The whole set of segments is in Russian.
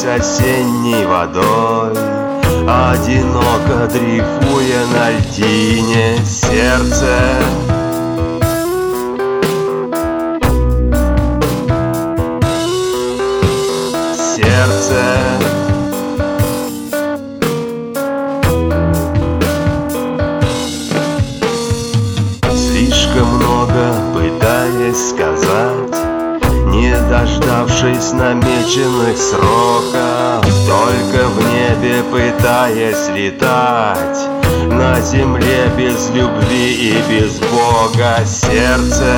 растекаясь осенней водой, одиноко дрейфуя на льдине сердце. Сердце. Слишком много пытаясь сказать, не дождавшись намеченных сроков, только в небе пытаясь летать, на земле без любви и без Бога. Сердце.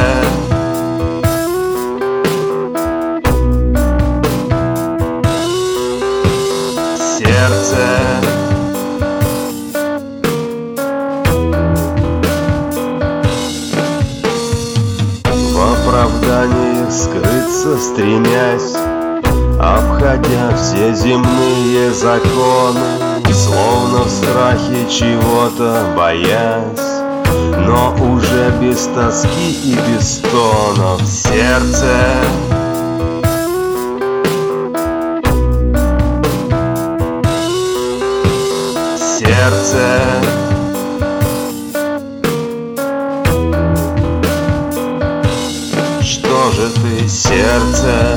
Сердце. В оправданиях скрыться стремясь, обходя все земные законы, словно в страхе чего-то боясь, но уже без тоски и без стонов. Сердце. Сердце. Что же ты, сердце?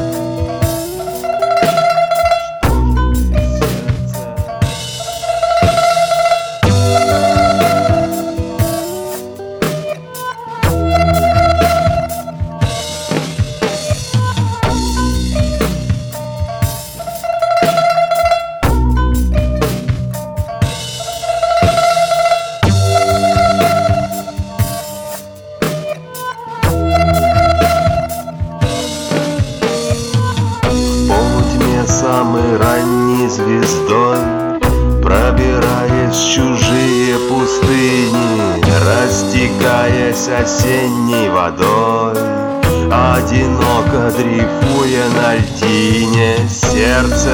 Самой ранней звездой, пробираясь в чужие пустыни, растекаясь осенней водой, одиноко дрейфуя на льдине сердце.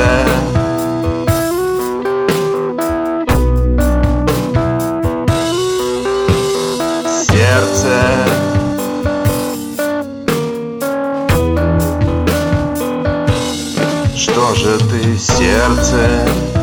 Сердце. Что же ты, сердце?